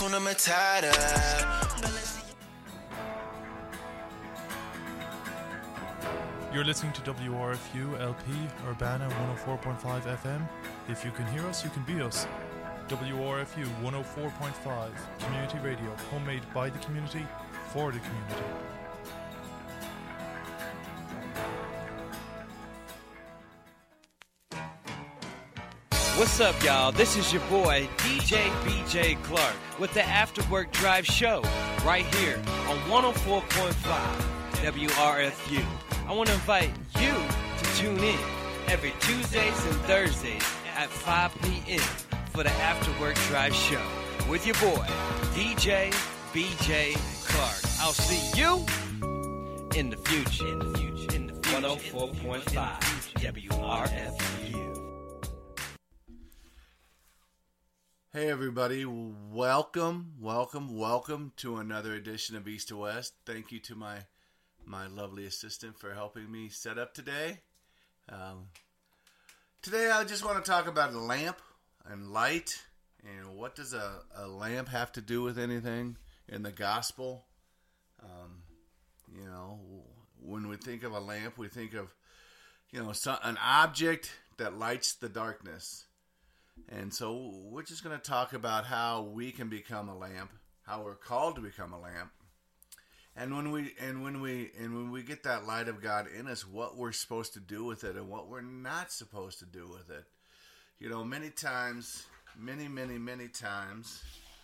Hakuna Matata. You're listening to WRFU LP Urbana 104.5 FM. If you can hear us, you can be us. WRFU 104.5 Community Radio, homemade by the community, for the community. What's up, y'all? This is your boy, DJ BJ Clark, with the After Work Drive Show, right here on 104.5 WRFU. I want to invite you to tune in every Tuesdays and Thursdays at 5 p.m. for the After Work Drive Show with your boy, DJ BJ Clark. I'll see you in the future. 104.5 WRFU. Hey everybody, welcome to another edition of East to West. Thank you to my lovely assistant for helping me set up today. Today I just want to talk about a lamp and light, and what does a lamp have to do with anything in the gospel. When we think of a lamp, we think of, an object that lights the darkness. And so we're just going to talk about how we can become a lamp, how we're called to become a lamp. And when we get that light of God in us, what we're supposed to do with it and what we're not supposed to do with it. Many times, many times,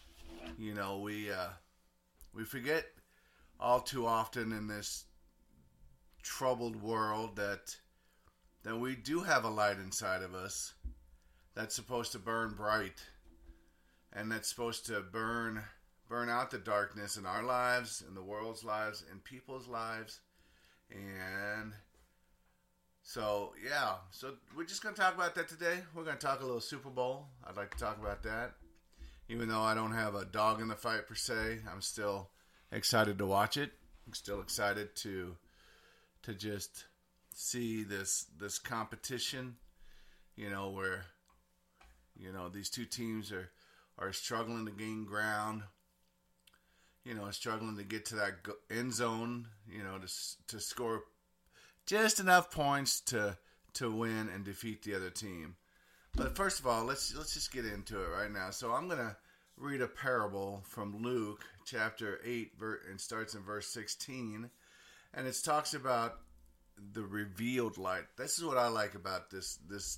we forget all too often in this troubled world that we do have a light inside of us that's supposed to burn bright, and that's supposed to burn out the darkness in our lives, in the world's lives, in people's lives. And so we're just going to talk about that today. We're going to talk a little Super Bowl. I'd like to talk about that. Even though I don't have a dog in the fight per se, I'm still excited to watch it. I'm still excited to just see this competition, where these two teams are struggling to gain ground, struggling to get to that end zone, to score just enough points to win and defeat the other team. But first of all, let's just get into it right now. So I'm going to read a parable from Luke chapter 8, and starts in verse 16, and it talks about the revealed light. This is what I like about this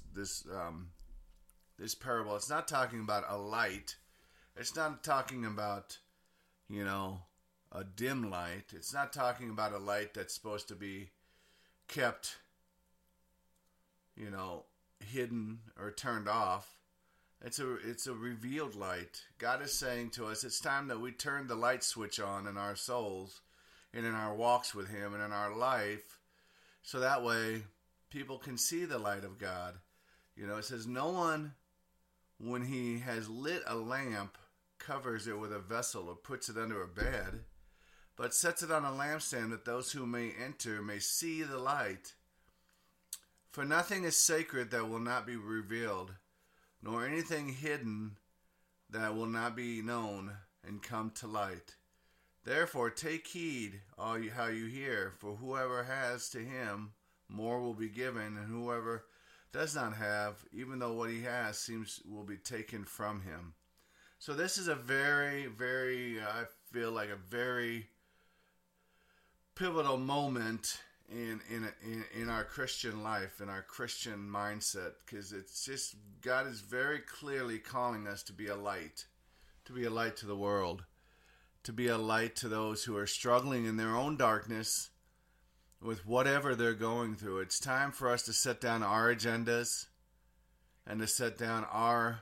parable. It's not talking about a light. It's not talking about, a dim light. It's not talking about a light that's supposed to be kept, hidden or turned off. It's a revealed light. God is saying to us, it's time that we turn the light switch on in our souls and in our walks with Him and in our life, so that way people can see the light of God. It says, no one, when he has lit a lamp, covers it with a vessel or puts it under a bed, but sets it on a lampstand, that those who may enter may see the light. For nothing is sacred that will not be revealed, nor anything hidden that will not be known and come to light. Therefore take heed how you hear, for whoever has, to him more will be given, and whoever does not have, even though what he has will be taken from him. So this is a very, very, I feel like a very pivotal moment in our Christian life, in our Christian mindset, because it's just, God is very clearly calling us to be a light to the world, to be a light to those who are struggling in their own darkness with whatever they're going through. It's time for us to set down our agendas and to set down our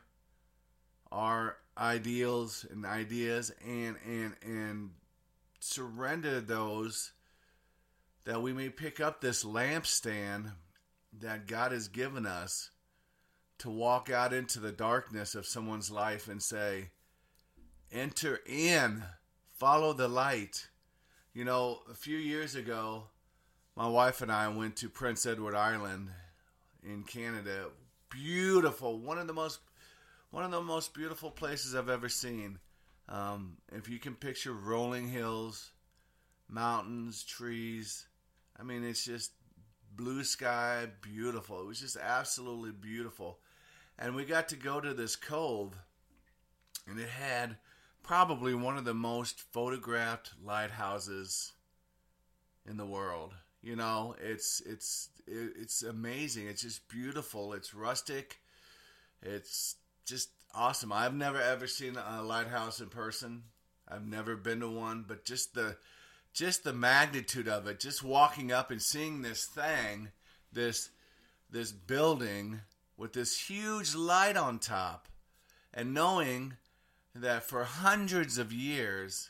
ideals and ideas and surrender those, that we may pick up this lampstand that God has given us to walk out into the darkness of someone's life and say, enter in, follow the light. A few years ago, my wife and I went to Prince Edward Island in Canada. Beautiful, one of the most beautiful places I've ever seen. If you can picture rolling hills, mountains, trees, I mean, it's just blue sky, beautiful. It was just absolutely beautiful. And we got to go to this cove, and it had probably one of the most photographed lighthouses in the world. You know, it's amazing. It's just beautiful. It's rustic. It's just awesome. I've never ever seen a lighthouse in person. I've never been to one, but just the magnitude of it, just walking up and seeing this thing, this building with this huge light on top, and knowing that for hundreds of years,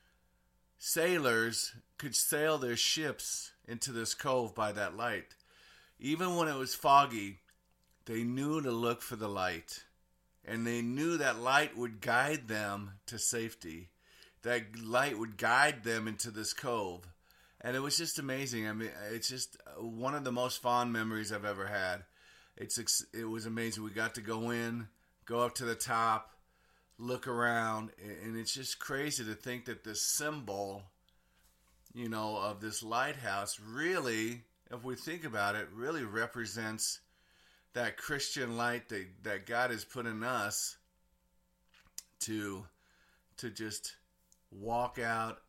sailors could sail their ships into this cove by that light. Even when it was foggy, they knew to look for the light, and they knew that light would guide them to safety. That light would guide them into this cove. And it was just amazing. I mean, it's just one of the most fond memories I've ever had. It was amazing. We got to go in, go up to the top, look around, and it's just crazy to think that this symbol, you know, of this lighthouse really, if we think about it, really represents that Christian light that God has put in us to just walk out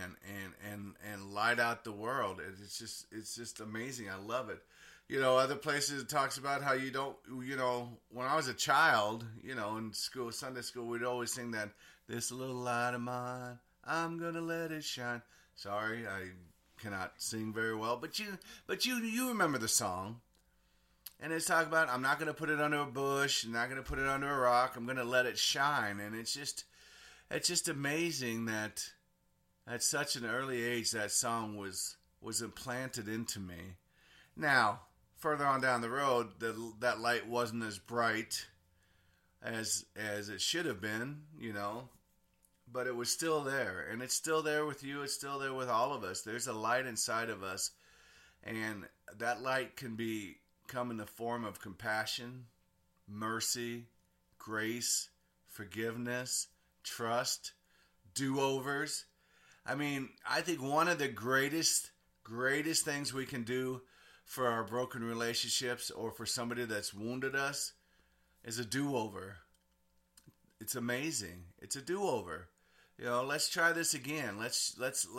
and light out the world. It's just amazing. I love it. You know, other places it talks about how you don't, you know, when I was a child, you know, in school, Sunday school, we'd always sing that, "This little light of mine, I'm gonna let it shine." Sorry, I cannot sing very well, but you remember the song. And it's talking about, I'm not going to put it under a bush, I'm not going to put it under a rock, I'm going to let it shine. And it's just amazing that at such an early age that song was implanted into me. Now, further on down the road, that light wasn't as bright as it should have been, you know, but it was still there. And it's still there with you, it's still there with all of us. There's a light inside of us, and that light can come in the form of compassion, mercy, grace, forgiveness, trust, do-overs. I mean, I think one of the greatest things we can do for our broken relationships or for somebody that's wounded us is a do-over. It's amazing. It's a do-over. You know, let's try this again. Let's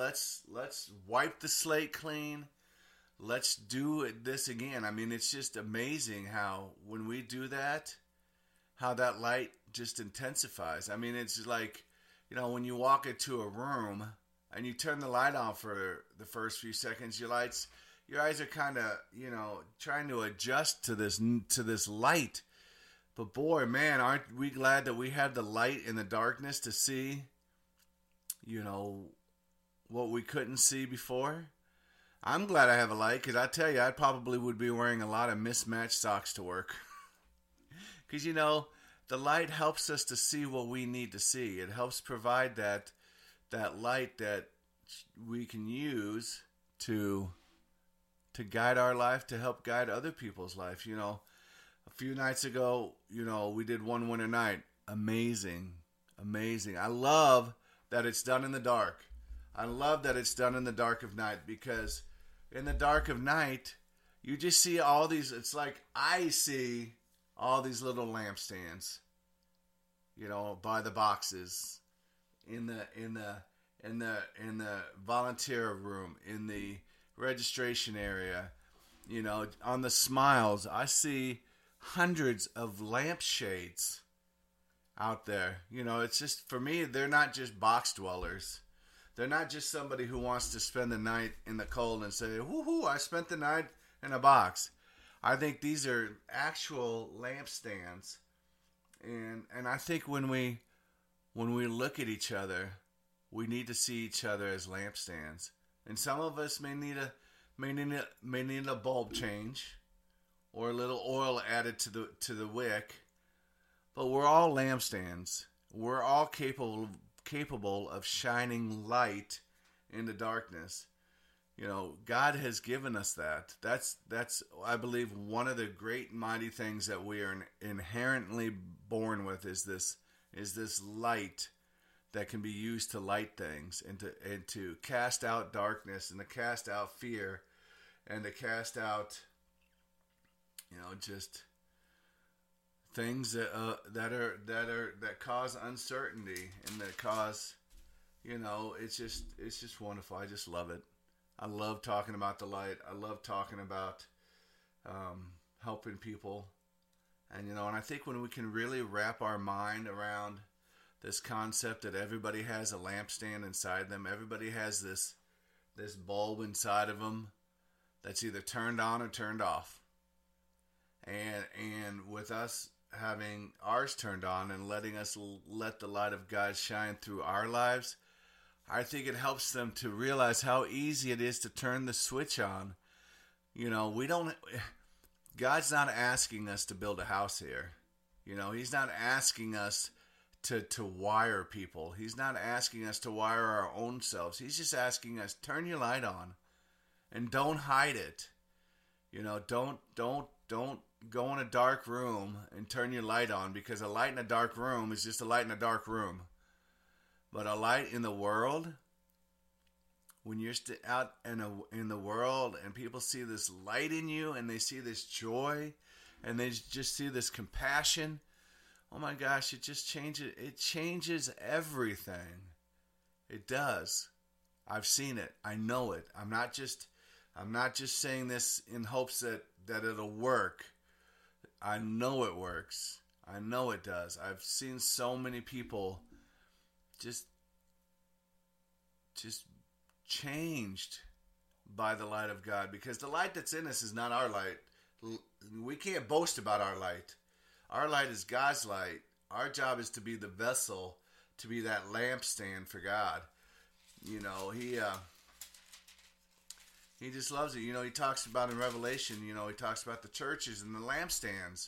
wipe the slate clean. Let's do this again. I mean, it's just amazing how when we do that, how that light just intensifies. I mean, it's like, you know, when you walk into a room and you turn the light on for the first few seconds, your eyes are kind of, you know, trying to adjust to this light. But boy, man, aren't we glad that we have the light in the darkness to see, you know, what we couldn't see before? I'm glad I have a light, because I tell you, I probably would be wearing a lot of mismatched socks to work. Because, you know, the light helps us to see what we need to see. It helps provide that light that we can use to guide our life, to help guide other people's life. You know, a few nights ago, you know, we did One Winter Night. Amazing. I love that it's done in the dark. I love that it's done in the dark of night, because in the dark of night, you just see all these, it's like I see all these little lampstands, you know, by the boxes, in the volunteer room, in the registration area, you know, on the smiles. I see hundreds of lampshades out there. You know, it's just, for me, they're not just box dwellers. They're not just somebody who wants to spend the night in the cold and say, woohoo, I spent the night in a box. I think these are actual lampstands. And I think when we look at each other, we need to see each other as lampstands. And some of us may need a bulb change or a little oil added to the wick. But we're all lampstands. We're all capable of shining light in the darkness. You know, God has given us that. That's I believe one of the great mighty things that we are inherently born with is this light that can be used to light things and to cast out darkness and to cast out fear and to cast out, just things that cause uncertainty and that cause, it's just wonderful. I just love it. I love talking about the light. I love talking about helping people, and I think when we can really wrap our mind around this concept that everybody has a lampstand inside them, everybody has this bulb inside of them that's either turned on or turned off, and with us having ours turned on and letting us let the light of God shine through our lives, I think it helps them to realize how easy it is to turn the switch on. God's not asking us to build a house here. He's not asking us to wire people. He's not asking us to wire our own selves. He's just asking us, turn your light on and don't hide it. Don't go in a dark room and turn your light on, because a light in a dark room is just a light in a dark room. But a light in the world, when you're out in the world and people see this light in you and they see this joy and they just see this compassion, oh my gosh, it just changes. It changes everything. It does. I've seen it. I know it. I'm not just saying this in hopes that it'll work. I know it works. I know it does. I've seen so many people just changed by the light of God, because the light that's in us is not our light. We can't boast about our light. Our light is God's light. Our job is to be the vessel, to be that lampstand for God. He just loves it. He talks about in Revelation, he talks about the churches and the lampstands,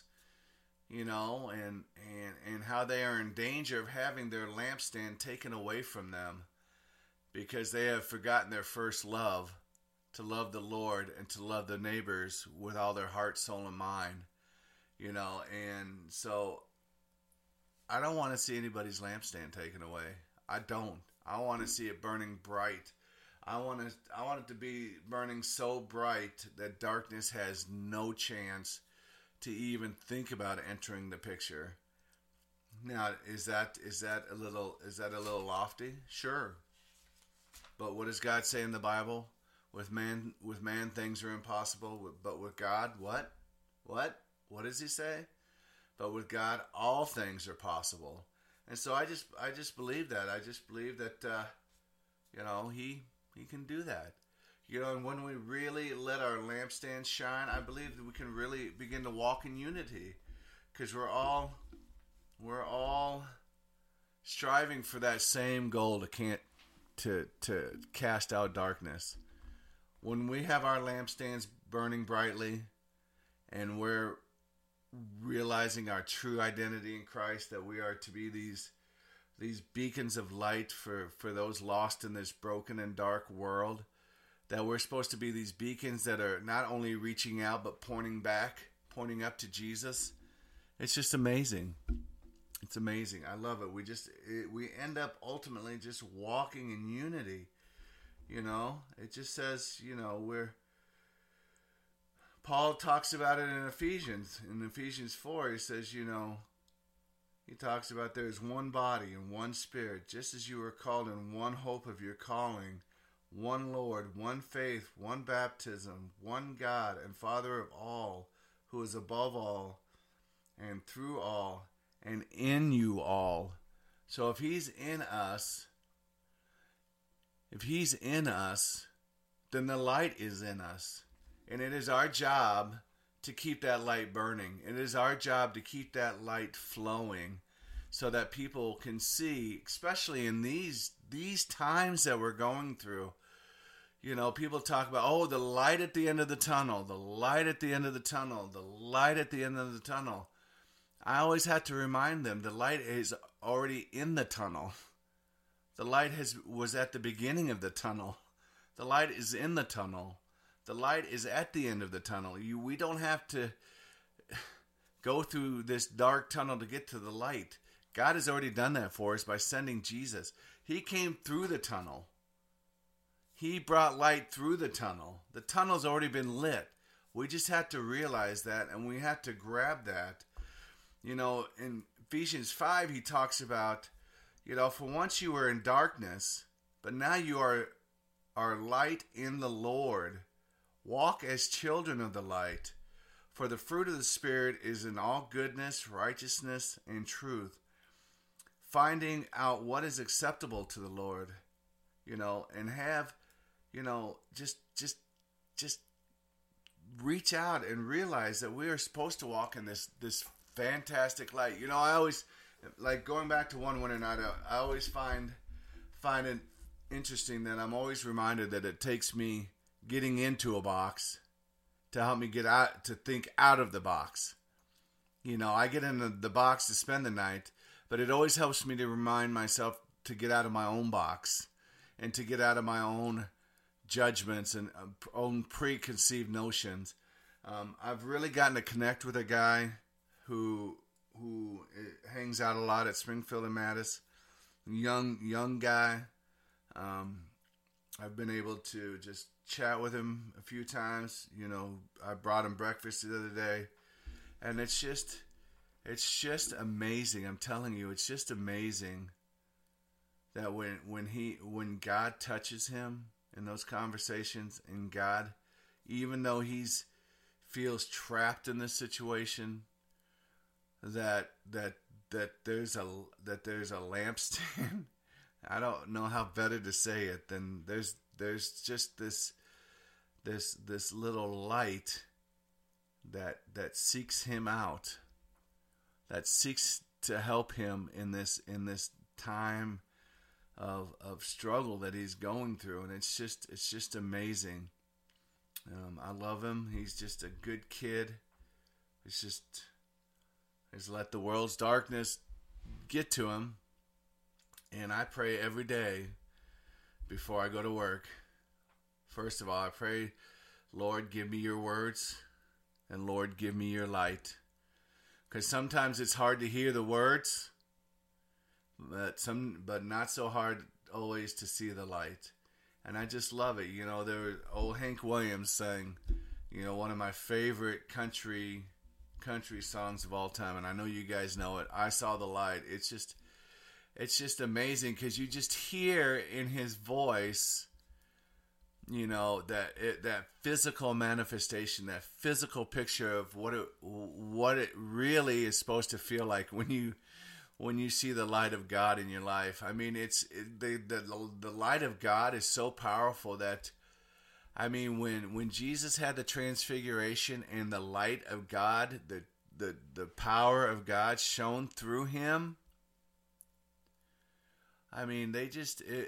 and how they are in danger of having their lampstand taken away from them because they have forgotten their first love, to love the Lord and to love their neighbors with all their heart, soul, and mind. And so I don't want to see anybody's lampstand taken away. I don't. I want to see it burning bright. I want it to be burning so bright that darkness has no chance to even think about entering the picture. Now, is that a little lofty? Sure. But what does God say in the Bible? With man things are impossible, but with God, what? What does he say? But with God, all things are possible. And so I just believe that. I just believe that, he can do that. And when we really let our lampstand shine, I believe that we can really begin to walk in unity, because we're all striving for that same goal to cast out darkness. When we have our lampstands burning brightly and we're realizing our true identity in Christ, that we are to be these beacons of light for those lost in this broken and dark world, that we're supposed to be these beacons that are not only reaching out but pointing up to Jesus. It's just amazing. It's amazing. I love it. We end up ultimately just walking in unity. It just says, Paul talks about it in Ephesians. In Ephesians 4, he says, he talks about there is one body and one spirit, just as you were called in one hope of your calling, one Lord, one faith, one baptism, one God and Father of all, who is above all and through all and in you all. So if he's in us, then the light is in us. And it is our job to keep that light burning. It is our job to keep that light flowing so that people can see, especially in these times that we're going through. People talk about, the light at the end of the tunnel, the light at the end of the tunnel, the light at the end of the tunnel. I always have to remind them the light is already in the tunnel. The light was at the beginning of the tunnel. The light is in the tunnel. The light is at the end of the tunnel. We don't have to go through this dark tunnel to get to the light. God has already done that for us by sending Jesus. He came through the tunnel. He brought light through the tunnel. The tunnel's already been lit. We just have to realize that, and we have to grab that. You know, in Ephesians 5, he talks about, you know, for once you were in darkness, but now you are light in the Lord. Walk as children of the light. For the fruit of the Spirit is in all goodness, righteousness, and truth. Finding out what is acceptable to the Lord, you know, and have, you know, just reach out and realize that we are supposed to walk in this fantastic light. You know, I always, like, going back to one winter night, I always find it interesting that I'm always reminded that it takes me getting into a box to help me get out, to think out of the box. You know, I get in the box to spend the night, but it always helps me to remind myself to get out of my own box and to get out of my own judgments and own preconceived notions. I've really gotten to connect with a guy who hangs out a lot at Springfield and Mattis. Young guy. I've been able to just chat with him a few times. You know, I brought him breakfast the other day, and it's just amazing. I'm telling you, it's just amazing that when God touches him in those conversations, and God, even though he's feels trapped in this situation, that there's a lampstand. I don't know how better to say it than there's just this little light that seeks him out, that seeks to help him in this time of struggle that he's going through, and it's just amazing. I love him. He's just a good kid. He's let the world's darkness get to him. And I pray every day before I go to work. First of all, I pray, Lord, give me your words, and Lord, give me your light. Because sometimes it's hard to hear the words, but not so hard always to see the light. And I just love it. You know, there was old Hank Williams sang, you know, one of my favorite country songs of all time, and I know you guys know it. I Saw the Light. It's just amazing because you just hear in his voice, you know, that physical manifestation, that physical picture of what it really is supposed to feel like when you see the light of God in your life. I mean, the light of God is so powerful that, I mean, when Jesus had the transfiguration and the light of God, the power of God shone through him, I mean, it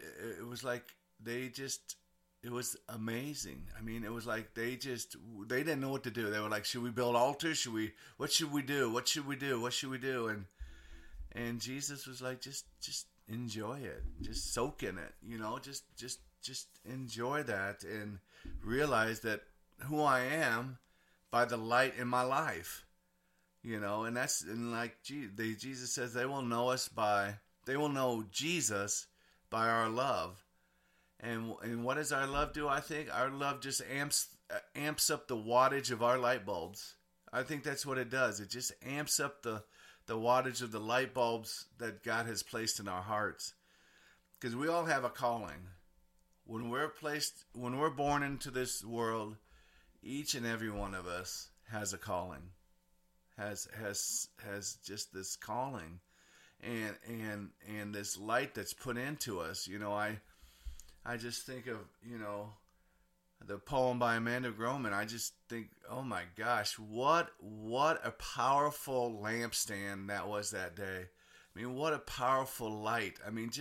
was amazing. I mean, it was like they didn't know what to do. They were like, should we build altars? What should we do? What should we do? What should we do? And Jesus was like, just enjoy it. Just soak in it, you know, just enjoy that and realize that who I am by the light in my life, you know, and like Jesus says, they will know Jesus by our love. And what does our love do? I think our love just amps up the wattage of our light bulbs. I think that's what it does. It just amps up the wattage of the light bulbs that God has placed in our hearts. Because we all have a calling. When we're born into this world, each and every one of us has a calling. Has just this calling. And this light that's put into us. You know, I just think of, you know, the poem by Amanda Groman. I just think, oh my gosh, what a powerful lampstand that was that day. I mean, what a powerful light. I mean,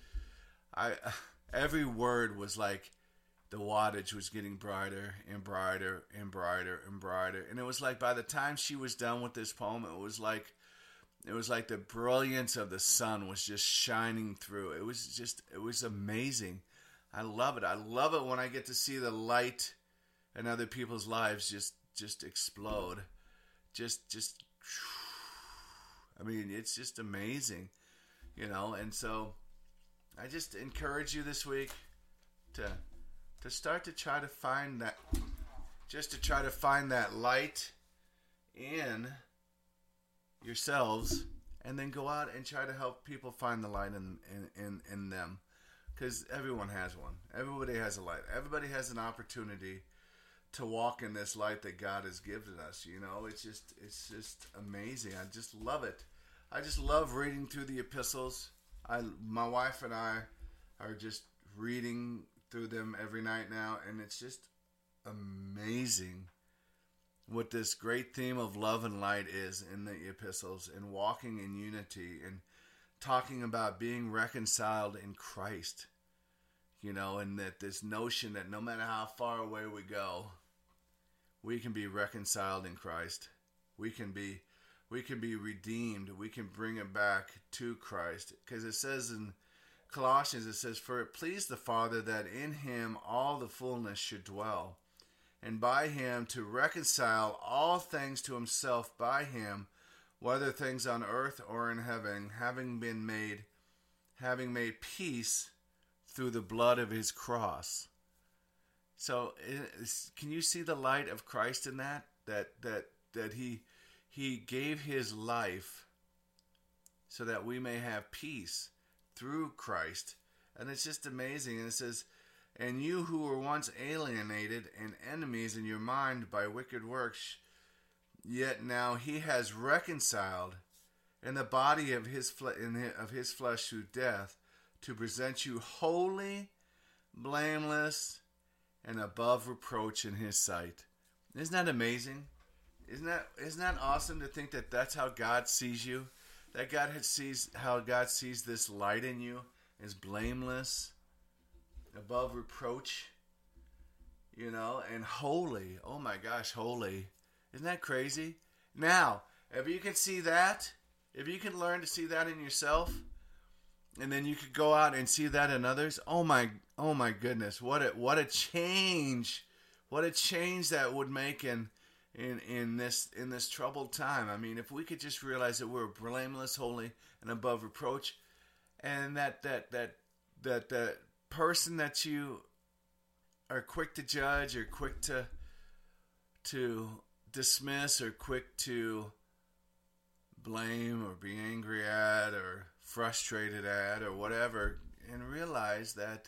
every word was like the wattage was getting brighter and brighter and brighter and brighter. And it was like by the time she was done with this poem, it was like the brilliance of the sun was just shining through. It was amazing. I love it. I love it when I get to see the light in other people's lives just explode. I mean, it's just amazing, you know. And so I just encourage you this week to start to try to find that, just to try to find that light in yourselves, and then go out and try to help people find the light in them, because everyone has one. Everybody has a light. Everybody has an opportunity to walk in this light that God has given us. You know, it's just amazing. I just love it. I just love reading through the epistles. My wife and I are just reading through them every night now, and it's just amazing what this great theme of love and light is in the epistles, and walking in unity, and talking about being reconciled in Christ, you know, and that this notion that no matter how far away we go, we can be reconciled in Christ. We can be redeemed. We can bring it back to Christ, because it says in Colossians, it says, "For it pleased the Father that in him all the fullness should dwell, and by him to reconcile all things to himself by him, whether things on earth or in heaven, having made peace through the blood of his cross." So, can you see the light of Christ in that? That he gave his life so that we may have peace through Christ. And it's just amazing. And it says, "And you who were once alienated and enemies in your mind by wicked works, yet now he has reconciled in the body of his flesh through death, to present you holy, blameless, and above reproach in his sight." Isn't that amazing? Isn't that awesome to think that that's how God sees you? That how God sees this light in you is blameless, above reproach, you know, and holy. Oh my gosh, holy. Isn't that crazy? Now, if you can see that, if you can learn to see that in yourself, and then you could go out and see that in others, oh my goodness, what a change that would make in this troubled time. I mean, if we could just realize that we're blameless, holy, and above reproach, and that person that you are quick to judge, or quick to dismiss, or quick to blame, or be angry at, or frustrated at, or whatever, and realize that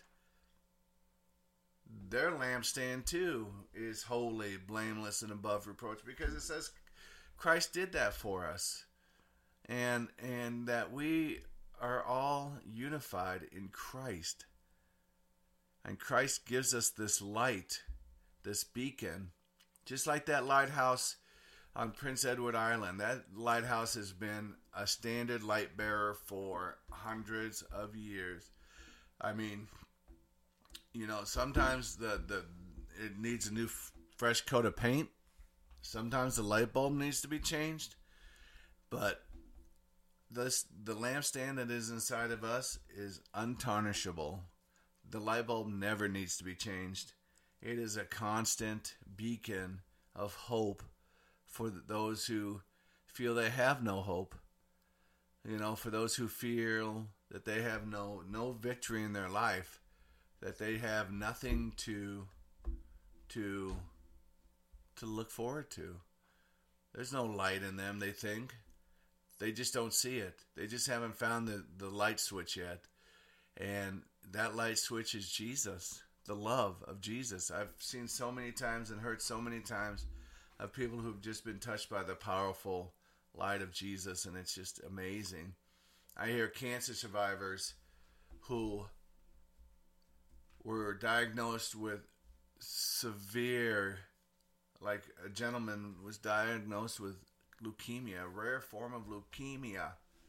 their lampstand too is holy, blameless, and above reproach, because it says Christ did that for us, and that we are all unified in Christ, and Christ gives us this light, this beacon, just like that lighthouse on Prince Edward Island. That lighthouse has been a standard light bearer for hundreds of years. I mean, you know, sometimes it needs a new fresh coat of paint. Sometimes the light bulb needs to be changed. But the lampstand that is inside of us is untarnishable. The light bulb never needs to be changed. It is a constant beacon of hope for those who feel they have no hope. You know, for those who feel that they have no victory in their life, that they have nothing to look forward to. There's no light in them, they think. They just don't see it. They just haven't found the light switch yet. And that light switch is Jesus, the love of Jesus. I've seen so many times and heard so many times of people who've just been touched by the powerful light of Jesus, and it's just amazing. I hear cancer survivors who were diagnosed with severe, like a gentleman was diagnosed with leukemia, a rare form of leukemia.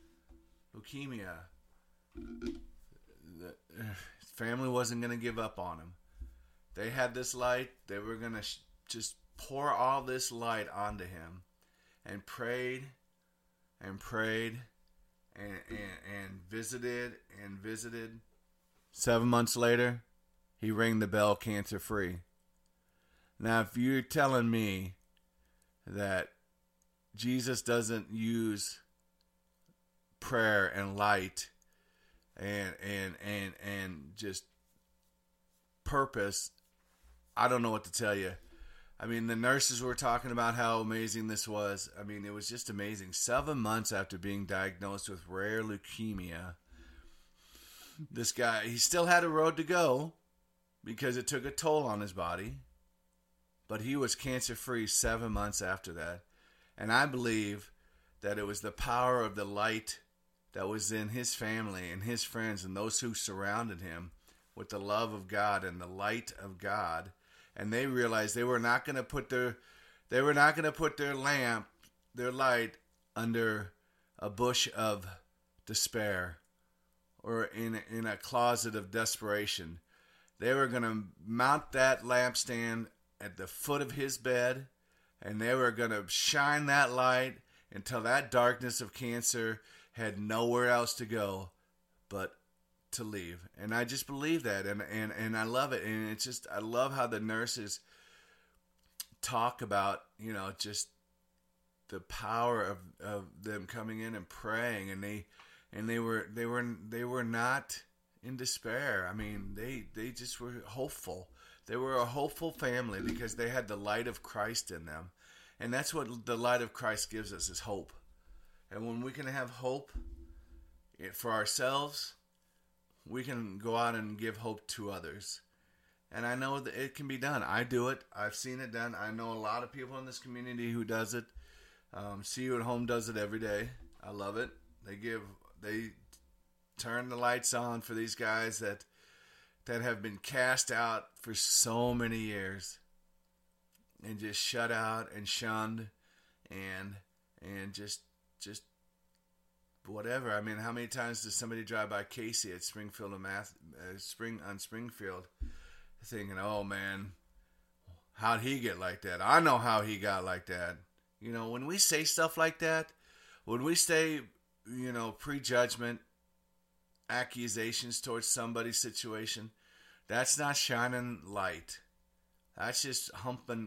The family wasn't going to give up on him. They had this light. They were going to just pour all this light onto him, and prayed and prayed and visited and visited. 7 months later, he rang the bell, cancer free. Now, if you're telling me that Jesus doesn't use prayer and light and just purpose. I don't know what to tell you. I mean, the nurses were talking about how amazing this was. I mean, it was just amazing. 7 months after being diagnosed with rare leukemia, this guy, he still had a road to go because it took a toll on his body. But he was cancer-free 7 months after that. And I believe that it was the power of the light that was in his family and his friends and those who surrounded him with the love of God and the light of God. And they realized they were not going to put their lamp, their light, under a bush of despair or in a closet of desperation. They were going to mount that lampstand at the foot of his bed, and they were going to shine that light until that darkness of cancer had nowhere else to go but to leave. And I just believe that, and I love it. And it's just, I love how the nurses talk about, just the power of them coming in and praying, and they were not in despair. I mean, they just were hopeful. They were a hopeful family because they had the light of Christ in them. And that's what the light of Christ gives us, is hope. And when we can have hope for ourselves, we can go out and give hope to others. And I know that it can be done. I do it. I've seen it done. I know a lot of people in this community who does it. See You at Home does it every day. I love it. They turn the lights on for these guys that have been cast out for so many years and just shut out and shunned and just whatever. I mean, how many times does somebody drive by Casey at Springfield on Springfield thinking, oh man, how'd he get like that? I know how he got like that. When we say stuff like that, when we say, prejudgment, accusations towards somebody's situation, that's not shining light. That's just humping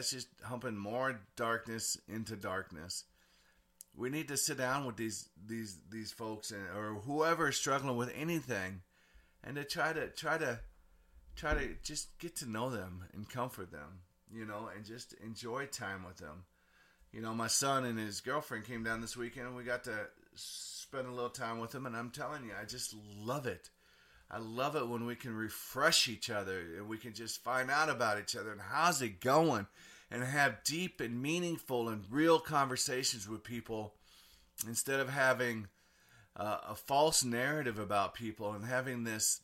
more darkness into darkness. We need to sit down with these folks or whoever is struggling with anything, and to try to just get to know them and comfort them, and just enjoy time with them. My son and his girlfriend came down this weekend, and we got to spend a little time with them, and I'm telling you, I just love it. I love it when we can refresh each other and we can just find out about each other and how's it going, and have deep and meaningful and real conversations with people instead of having a false narrative about people and having this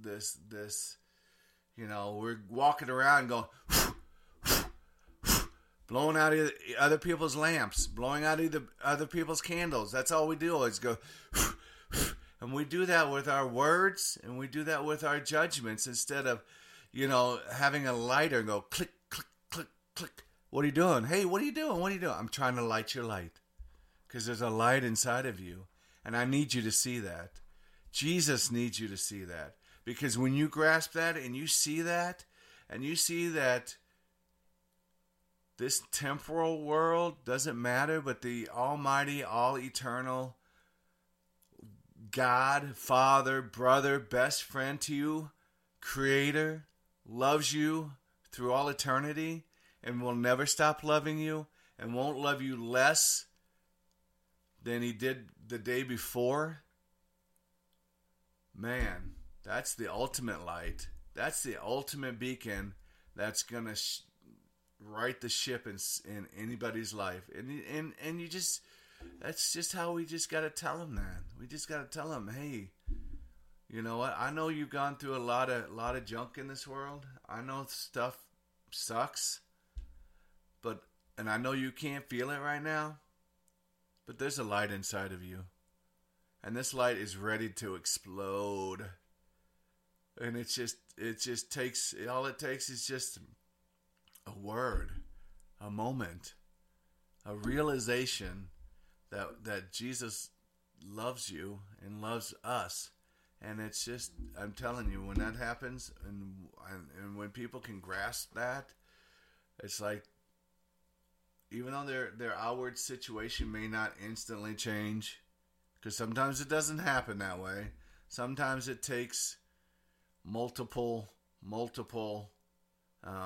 we're walking around going blowing out other people's lamps, blowing out other people's candles. That's all we do is go. And we do that with our words, and we do that with our judgments instead of, having a lighter and go click, click, click, click. What are you doing? Hey, what are you doing? What are you doing? I'm trying to light your light because there's a light inside of you, and I need you to see that. Jesus needs you to see that, because when you grasp that and you see that, and you see that this temporal world doesn't matter, but the almighty, all-eternal God, Father, brother, best friend to you, Creator, loves you through all eternity and will never stop loving you and won't love you less than He did the day before. Man, that's the ultimate light. That's the ultimate beacon that's going to right the ship in anybody's life. And you just... That's just how we just got to tell them that. We just got to tell them, hey, you know what? I know you've gone through a lot of junk in this world. I know stuff sucks, and I know you can't feel it right now, but there's a light inside of you, and this light is ready to explode. And it just takes, all it takes is just a word, a moment, a realization that Jesus loves you and loves us. And it's just, I'm telling you, when that happens and when people can grasp that, it's like, even though their outward situation may not instantly change, Because sometimes it doesn't happen that way. Sometimes it takes multiple